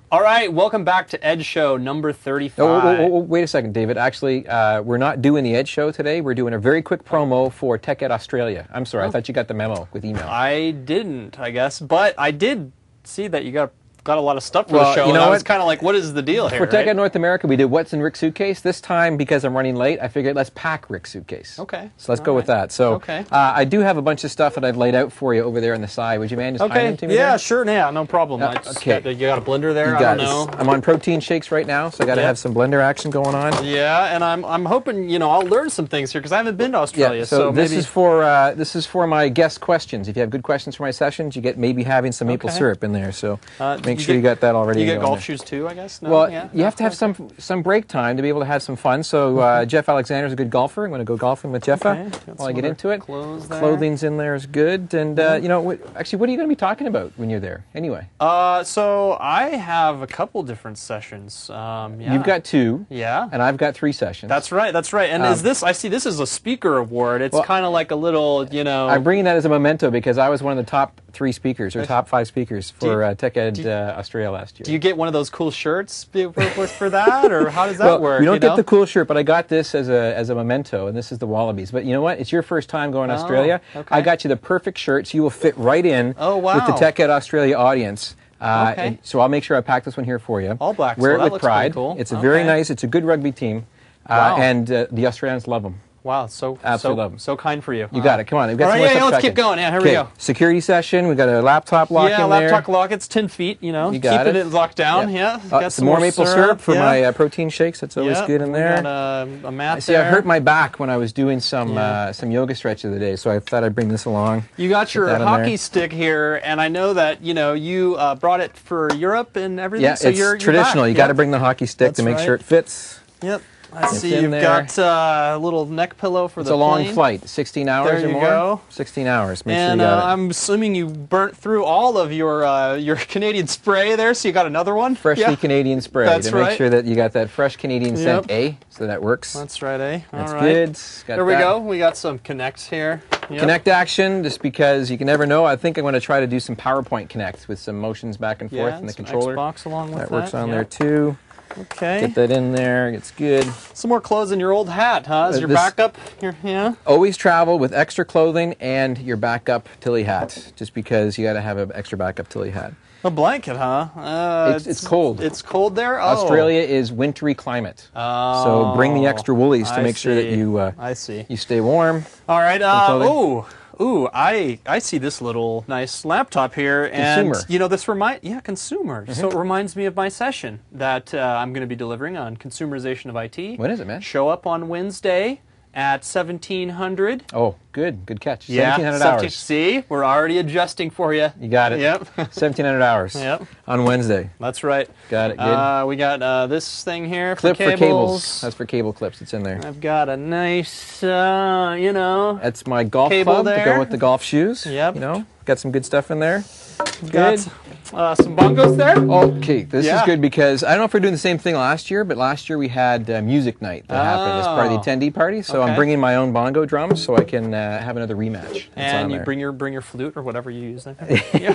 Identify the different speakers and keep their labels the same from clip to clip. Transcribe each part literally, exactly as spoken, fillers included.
Speaker 1: All right, welcome back to Edge Show number thirty-five.
Speaker 2: Oh, oh, oh, oh, wait a second, David. Actually, uh, we're not doing the Edge Show today. We're doing a very quick promo for TechEd Australia. I'm sorry, oh. I thought you got the memo with email.
Speaker 1: I didn't, I guess, but I did see that you got got a lot of stuff for
Speaker 2: well,
Speaker 1: the show.
Speaker 2: You know
Speaker 1: and I
Speaker 2: what?
Speaker 1: was kind of like, what is the deal here?
Speaker 2: For TechEd
Speaker 1: right?
Speaker 2: North America, we did What's in Rick's Suitcase. This time, because I'm running late, I figured let's pack Rick's Suitcase.
Speaker 1: Okay.
Speaker 2: So let's
Speaker 1: All
Speaker 2: go
Speaker 1: right.
Speaker 2: with that. So
Speaker 1: okay.
Speaker 2: uh, I do have a bunch of stuff that I've laid out for you over there on the side. Would you mind just
Speaker 1: okay.
Speaker 2: hiding them to me
Speaker 1: Yeah,
Speaker 2: there?
Speaker 1: sure. Yeah, no problem.
Speaker 2: Uh,
Speaker 1: I just
Speaker 2: okay.
Speaker 1: got, you got a blender there?
Speaker 2: You
Speaker 1: I
Speaker 2: got
Speaker 1: don't know.
Speaker 2: I'm on protein shakes right now, so I got to
Speaker 1: yep.
Speaker 2: have some blender action going on.
Speaker 1: Yeah, and I'm I'm hoping you know I'll learn some things here because I haven't been to Australia.
Speaker 2: Yeah, so,
Speaker 1: so
Speaker 2: this
Speaker 1: maybe...
Speaker 2: is for uh, this is for my guest questions. If you have good questions for my sessions, you get maybe having some maple
Speaker 1: okay.
Speaker 2: syrup in there. So
Speaker 1: uh,
Speaker 2: make
Speaker 1: you
Speaker 2: sure
Speaker 1: get,
Speaker 2: you got that already.
Speaker 1: You get golf
Speaker 2: there.
Speaker 1: shoes too, I guess. No?
Speaker 2: Well,
Speaker 1: yeah?
Speaker 2: you have to have some some break time to be able to have some fun. So uh, Jeff Alexander is a good golfer. I'm going to go golfing with Jeff
Speaker 1: okay.
Speaker 2: while I get into it.
Speaker 1: Clothing's
Speaker 2: in there is good. And uh, you know, what, actually, what are you going to be talking about when you're there? Anyway.
Speaker 1: Uh, so I have a couple different sessions. Um, yeah.
Speaker 2: You've got two.
Speaker 1: Yeah.
Speaker 2: And I've got three sessions.
Speaker 1: That's right. That's right. And
Speaker 2: um,
Speaker 1: is this? I see. This is a speaker award. It's
Speaker 2: well,
Speaker 1: kind of like a little, you know.
Speaker 2: I'm bringing that as a memento because I was one of the top three speakers or top five speakers for uh, TechEd
Speaker 1: you,
Speaker 2: uh, Australia last year.
Speaker 1: Do you get one of those cool shirts for, for, for that, or how does that
Speaker 2: well,
Speaker 1: work?
Speaker 2: We don't
Speaker 1: you
Speaker 2: get
Speaker 1: know?
Speaker 2: the cool shirt, but I got this as a as a memento, and this is the Wallabies. But you know what? It's your first time going to
Speaker 1: oh,
Speaker 2: Australia.
Speaker 1: Okay.
Speaker 2: I got you the perfect shirt, so you will fit right in
Speaker 1: oh, wow.
Speaker 2: with the TechEd Australia audience. Uh,
Speaker 1: okay.
Speaker 2: and so I'll make sure I pack this one here for you.
Speaker 1: All black.
Speaker 2: Wear
Speaker 1: so
Speaker 2: it with pride.
Speaker 1: Cool.
Speaker 2: It's a
Speaker 1: okay.
Speaker 2: very nice. It's a good rugby team, uh,
Speaker 1: wow.
Speaker 2: and uh, the Australians love them.
Speaker 1: Wow, so
Speaker 2: Absolutely
Speaker 1: so,
Speaker 2: love them.
Speaker 1: so kind for you.
Speaker 2: You got it. Come on. We've got
Speaker 1: All
Speaker 2: some
Speaker 1: right,
Speaker 2: more
Speaker 1: yeah,
Speaker 2: stuff
Speaker 1: yeah, let's
Speaker 2: tracking.
Speaker 1: keep going. Yeah, here
Speaker 2: okay.
Speaker 1: we go.
Speaker 2: Security session. We've got a laptop lock
Speaker 1: yeah,
Speaker 2: in
Speaker 1: laptop
Speaker 2: there.
Speaker 1: lock. It's ten feet. You know,
Speaker 2: You got
Speaker 1: keeping
Speaker 2: it.
Speaker 1: it locked down. Yeah.
Speaker 2: yeah. Uh,
Speaker 1: got
Speaker 2: some more maple syrup, syrup for
Speaker 1: yeah.
Speaker 2: my uh, protein shakes. That's always
Speaker 1: yep.
Speaker 2: good in there.
Speaker 1: We got a, a mat
Speaker 2: I see,
Speaker 1: there.
Speaker 2: I hurt my back when I was doing some
Speaker 1: yeah.
Speaker 2: uh, some yoga stretch of the day, so I thought I'd bring this along.
Speaker 1: You got your
Speaker 2: that in
Speaker 1: hockey
Speaker 2: there.
Speaker 1: stick here, and I know that you know you uh, brought it for Europe and everything.
Speaker 2: Yeah,
Speaker 1: so
Speaker 2: it's
Speaker 1: you're, you're
Speaker 2: traditional.
Speaker 1: back.
Speaker 2: You got to
Speaker 1: yep.
Speaker 2: bring the hockey stick
Speaker 1: That's
Speaker 2: to make
Speaker 1: right.
Speaker 2: sure it fits.
Speaker 1: Yep. I see
Speaker 2: in
Speaker 1: you've
Speaker 2: there.
Speaker 1: got uh, a little neck pillow for
Speaker 2: It's
Speaker 1: the
Speaker 2: a long
Speaker 1: plane.
Speaker 2: flight, sixteen hours
Speaker 1: There
Speaker 2: or
Speaker 1: you
Speaker 2: more.
Speaker 1: go.
Speaker 2: sixteen hours. Make
Speaker 1: and
Speaker 2: sure you got
Speaker 1: uh,
Speaker 2: it.
Speaker 1: I'm assuming you burnt through all of your uh, your Canadian spray there, so you got another one.
Speaker 2: Freshly
Speaker 1: yeah.
Speaker 2: Canadian spray
Speaker 1: That's
Speaker 2: to make
Speaker 1: right.
Speaker 2: sure that you got that fresh Canadian
Speaker 1: Yep.
Speaker 2: scent A, so that works.
Speaker 1: That's right, eh? All
Speaker 2: That's
Speaker 1: right.
Speaker 2: good. Got
Speaker 1: there we
Speaker 2: that.
Speaker 1: go. We got some connects here. Yep.
Speaker 2: Connect action, just because you can never know. I think I'm going to try to do some PowerPoint connects with some motions back and forth
Speaker 1: yeah,
Speaker 2: in the
Speaker 1: some
Speaker 2: controller.
Speaker 1: Xbox along with
Speaker 2: that
Speaker 1: that
Speaker 2: works on
Speaker 1: yeah.
Speaker 2: there too.
Speaker 1: Okay.
Speaker 2: Get that in there. It's good.
Speaker 1: Some more clothes in your old hat, huh? Is
Speaker 2: Uh,
Speaker 1: your
Speaker 2: this-
Speaker 1: backup? Your, yeah.
Speaker 2: Always travel with extra clothing and your backup Tilly hat, just because you got to have an extra backup Tilly hat.
Speaker 1: A blanket, huh? Uh,
Speaker 2: It's- it's cold.
Speaker 1: It's cold there. Oh.
Speaker 2: Australia is wintry climate,
Speaker 1: Oh,
Speaker 2: so bring the extra woolies to
Speaker 1: I
Speaker 2: make sure that
Speaker 1: see.
Speaker 2: you uh,
Speaker 1: I see.
Speaker 2: you stay warm.
Speaker 1: All right. Uh,
Speaker 2: clothing.
Speaker 1: ooh, ooh. I I see this little nice laptop here, and
Speaker 2: Consumer.
Speaker 1: you know this remind yeah consumer. So it reminds me of my session that uh, I'm going to be delivering on consumerization of I T.
Speaker 2: When is it, man?
Speaker 1: Show up on Wednesday at seventeen hundred.
Speaker 2: Oh, good, good catch.
Speaker 1: Yeah,
Speaker 2: seventeen hundred
Speaker 1: seventeen
Speaker 2: hours.
Speaker 1: See, we're already adjusting for you.
Speaker 2: You got it.
Speaker 1: Yep.
Speaker 2: seventeen hundred hours.
Speaker 1: Yep.
Speaker 2: On Wednesday.
Speaker 1: That's right.
Speaker 2: Got it. Good.
Speaker 1: Uh, we got uh, this thing here for
Speaker 2: Clip
Speaker 1: cables.
Speaker 2: for cables. That's for cable clips. It's in there.
Speaker 1: I've got a nice, uh, you know.
Speaker 2: That's my golf
Speaker 1: Cable
Speaker 2: club to
Speaker 1: there.
Speaker 2: go with the golf shoes.
Speaker 1: Yep.
Speaker 2: You know, got some good stuff in there.
Speaker 1: Got
Speaker 2: Good.
Speaker 1: uh, some bongos there.
Speaker 2: Okay, this
Speaker 1: Yeah.
Speaker 2: is good because I don't know if we're doing the same thing last year, but last year we had uh, music night that happened as part of the
Speaker 1: Oh.
Speaker 2: attendee party. So
Speaker 1: Okay.
Speaker 2: I'm bringing my own bongo drums so I can uh, have another rematch. That's on
Speaker 1: And you
Speaker 2: there.
Speaker 1: bring your bring your flute or whatever you use there. Yeah.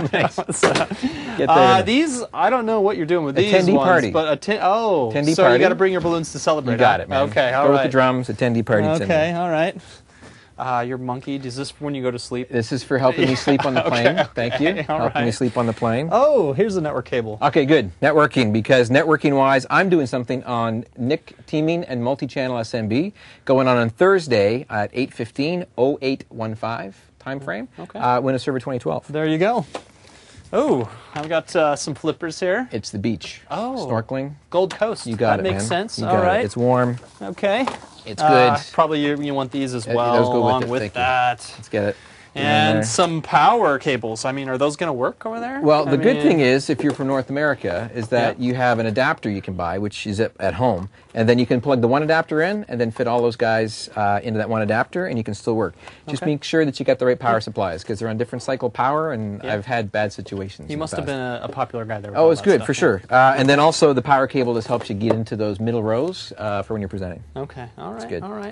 Speaker 2: Get that
Speaker 1: uh,
Speaker 2: in.
Speaker 1: these I don't know what you're doing with these
Speaker 2: Attendee
Speaker 1: ones,
Speaker 2: party.
Speaker 1: but atten- oh,
Speaker 2: Attendee
Speaker 1: so you
Speaker 2: party.
Speaker 1: got to bring your balloons to celebrate.
Speaker 2: You got
Speaker 1: huh?
Speaker 2: it, man.
Speaker 1: Okay, all
Speaker 2: Go
Speaker 1: right.
Speaker 2: with the drums, attendee party. it's in
Speaker 1: Okay,
Speaker 2: there.
Speaker 1: all right. Uh, your monkey. Is this when you go to sleep?
Speaker 2: This is for helping me sleep on the plane.
Speaker 1: Okay,
Speaker 2: Thank you.
Speaker 1: okay, all
Speaker 2: helping me
Speaker 1: right.
Speaker 2: sleep on the plane.
Speaker 1: Oh, here's the network cable.
Speaker 2: Okay, good. Networking, because networking-wise, I'm doing something on N I C teaming and multi-channel S M B going on on Thursday at eight fifteen, oh eight fifteen time frame.
Speaker 1: Okay.
Speaker 2: Uh, Windows Server twenty twelve.
Speaker 1: There you go. Oh, I've got uh, some flippers here.
Speaker 2: It's the beach.
Speaker 1: Oh.
Speaker 2: Snorkeling.
Speaker 1: Gold Coast.
Speaker 2: You got
Speaker 1: that
Speaker 2: it,
Speaker 1: makes
Speaker 2: man.
Speaker 1: sense.
Speaker 2: You
Speaker 1: All
Speaker 2: got
Speaker 1: right.
Speaker 2: it. It's warm.
Speaker 1: Okay.
Speaker 2: It's
Speaker 1: Uh,
Speaker 2: good.
Speaker 1: probably you, you want these as
Speaker 2: Uh,
Speaker 1: well,
Speaker 2: those go with
Speaker 1: along
Speaker 2: it,
Speaker 1: with
Speaker 2: thank you.
Speaker 1: that.
Speaker 2: Let's get it. Get it in there.
Speaker 1: And some power cables. I mean, are those going to work over there?
Speaker 2: Well,
Speaker 1: I
Speaker 2: the good
Speaker 1: mean-
Speaker 2: thing is, if you're from North America, is that
Speaker 1: Yeah.
Speaker 2: you have an adapter you can buy, which is at, at home, and then you can plug the one adapter in, and then fit all those guys uh, into that one adapter, and you can still work. Just
Speaker 1: Okay.
Speaker 2: make sure that you got the right power supplies, because they're on different cycle power, and
Speaker 1: Yeah.
Speaker 2: I've had bad situations.
Speaker 1: You
Speaker 2: in the
Speaker 1: must have
Speaker 2: past.
Speaker 1: been a, a popular guy there. with
Speaker 2: Oh,
Speaker 1: all
Speaker 2: it's
Speaker 1: that
Speaker 2: good
Speaker 1: stuff,
Speaker 2: for
Speaker 1: yeah.
Speaker 2: sure. Uh, and then also the power cable just helps you get into those middle rows uh, for when you're presenting.
Speaker 1: Okay, all right,
Speaker 2: good.
Speaker 1: all right.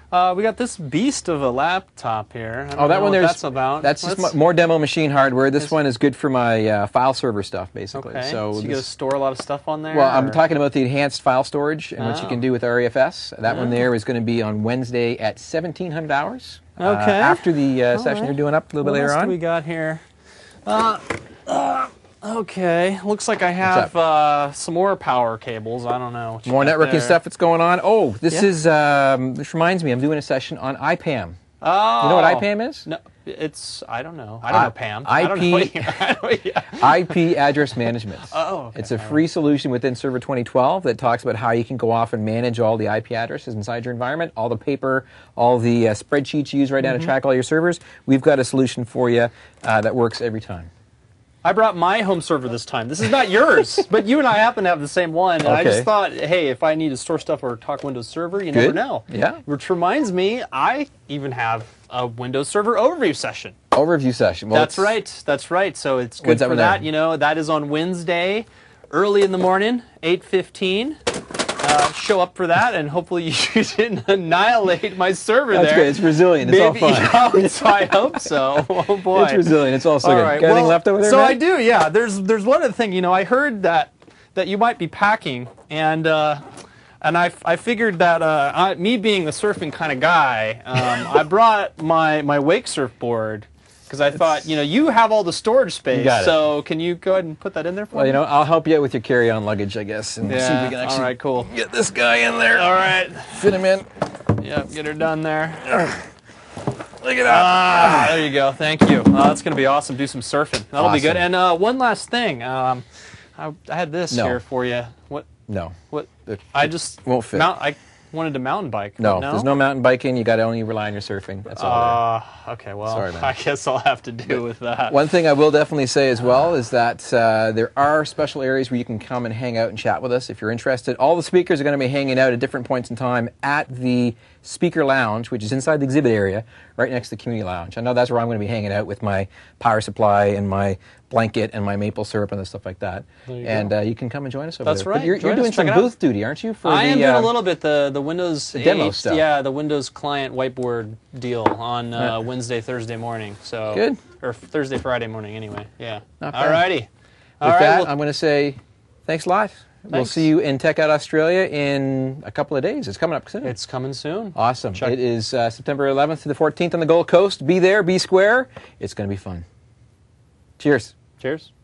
Speaker 1: Uh, we got this beast of a laptop here. I don't
Speaker 2: Oh, that
Speaker 1: know
Speaker 2: one
Speaker 1: what
Speaker 2: there's
Speaker 1: that's about.
Speaker 2: That's just
Speaker 1: Let's-
Speaker 2: mo- more demo machine hardware. This one is good for my uh, file server stuff, basically.
Speaker 1: Okay.
Speaker 2: So,
Speaker 1: So you
Speaker 2: this-
Speaker 1: got to store a lot of stuff on there.
Speaker 2: well, I'm
Speaker 1: or-
Speaker 2: talking about the enhanced file storage and what you
Speaker 1: Oh.
Speaker 2: can do with R E F S. That one
Speaker 1: Oh.
Speaker 2: there is going to be on Wednesday at seventeen hundred hours. uh,
Speaker 1: Okay.
Speaker 2: after the uh,
Speaker 1: All
Speaker 2: session
Speaker 1: right.
Speaker 2: you're doing up a little
Speaker 1: What
Speaker 2: bit later
Speaker 1: else
Speaker 2: on.
Speaker 1: do we got here? Uh, uh, okay. Looks like I have
Speaker 2: up?
Speaker 1: uh, some more power cables. I don't know. what you
Speaker 2: More
Speaker 1: got
Speaker 2: networking
Speaker 1: there.
Speaker 2: stuff that's going on. Oh, this
Speaker 1: Yeah.
Speaker 2: is um, this reminds me. I'm doing a session on I PAM.
Speaker 1: Oh.
Speaker 2: You know what I PAM is?
Speaker 1: No, it's I don't know. I don't
Speaker 2: I-
Speaker 1: know Pam. I don't know.
Speaker 2: I
Speaker 1: what you- I don't- yeah.
Speaker 2: I P address management.
Speaker 1: Oh, okay.
Speaker 2: It's a free solution within Server twenty twelve that talks about how you can go off and manage all the I P addresses inside your environment, all the paper, all the uh, spreadsheets you use right now
Speaker 1: Mm-hmm.
Speaker 2: to track all your servers. We've got a solution for you uh, that works every time.
Speaker 1: I brought my home server this time. This is not yours, but you and I happen to have the same one. And I
Speaker 2: Okay.
Speaker 1: just thought, hey, if I need to store stuff or talk Windows Server, you never
Speaker 2: Good.
Speaker 1: know.
Speaker 2: Yeah.
Speaker 1: Which reminds me, I even have a Windows Server overview session.
Speaker 2: Overview session. Well,
Speaker 1: That's
Speaker 2: it's-
Speaker 1: right. That's right. So it's good
Speaker 2: When's that
Speaker 1: for
Speaker 2: one
Speaker 1: that.
Speaker 2: there?
Speaker 1: You know, that is on Wednesday, early in the morning, eight fifteen. Uh, show up for that, and hopefully you didn't annihilate my server
Speaker 2: That's
Speaker 1: there.
Speaker 2: great. It's resilient. It's all
Speaker 1: Maybe,
Speaker 2: fun.
Speaker 1: yeah, so I hope so. Oh boy,
Speaker 2: It's resilient. It's also
Speaker 1: All
Speaker 2: good.
Speaker 1: right.
Speaker 2: Got anything
Speaker 1: well,
Speaker 2: left over there,
Speaker 1: So
Speaker 2: Matt?
Speaker 1: I do. Yeah. There's there's one other thing. You know, I heard that that you might be packing, and uh, and I, I figured that uh, I, me being the surfing kind of guy, um, I brought my my wake surfboard. Because I thought, you know, you have all the storage space,
Speaker 2: got it.
Speaker 1: so can you go ahead and put that in there for
Speaker 2: Well,
Speaker 1: me?
Speaker 2: you know, I'll help you out with your carry-on luggage, I guess, and see if
Speaker 1: Yeah.
Speaker 2: we can actually
Speaker 1: All right. Cool.
Speaker 2: get this guy in there.
Speaker 1: All right.
Speaker 2: Fit him in.
Speaker 1: Yeah. Get her done there.
Speaker 2: Look at that.
Speaker 1: Ah, there you go. Thank you. Uh, that's going to be awesome. Do some surfing. That'll be good.
Speaker 2: Awesome.
Speaker 1: And uh, one last thing. Um, I, I had this
Speaker 2: No.
Speaker 1: here for you. What?
Speaker 2: No.
Speaker 1: What?
Speaker 2: It-
Speaker 1: I just
Speaker 2: won't fit.
Speaker 1: Mount, I wanted to mountain bike.
Speaker 2: No,
Speaker 1: no?
Speaker 2: there's no mountain biking. You got to only rely on your surfing. That's all.
Speaker 1: Uh, okay. Well,
Speaker 2: Sorry, man.
Speaker 1: I guess I'll have to do with that.
Speaker 2: One thing I will definitely say as well is that uh, there are special areas where you can come and hang out and chat with us if you're interested. All the speakers are going to be hanging out at different points in time at the speaker lounge, which is inside the exhibit area, right next to the community lounge. I know that's where I'm going to be hanging out with my power supply and my blanket and my maple syrup and stuff like that.
Speaker 1: There you
Speaker 2: and
Speaker 1: go.
Speaker 2: uh, you can come and join us over
Speaker 1: That's
Speaker 2: there.
Speaker 1: right.
Speaker 2: But you're,
Speaker 1: Join
Speaker 2: you're doing
Speaker 1: us. Check
Speaker 2: some
Speaker 1: it out.
Speaker 2: booth duty, aren't you? For
Speaker 1: I
Speaker 2: the,
Speaker 1: am doing
Speaker 2: uh,
Speaker 1: a little bit the the Windows
Speaker 2: demo
Speaker 1: eight,
Speaker 2: stuff.
Speaker 1: yeah, the Windows client whiteboard deal on uh,
Speaker 2: Right.
Speaker 1: Wednesday, Thursday morning. So
Speaker 2: Good.
Speaker 1: or Thursday, Friday morning. Anyway, yeah.
Speaker 2: Not bad.
Speaker 1: Alrighty.
Speaker 2: With
Speaker 1: All right.
Speaker 2: that,
Speaker 1: well,
Speaker 2: I'm going to say thanks a lot. We'll
Speaker 1: Thanks.
Speaker 2: see you in Tech Out Australia in a couple of days. It's coming up soon.
Speaker 1: it's coming soon.
Speaker 2: Awesome.
Speaker 1: Check-
Speaker 2: It is uh, September eleventh to the fourteenth on the Gold Coast. Be there, be square. It's going to be fun. Cheers.
Speaker 1: Cheers.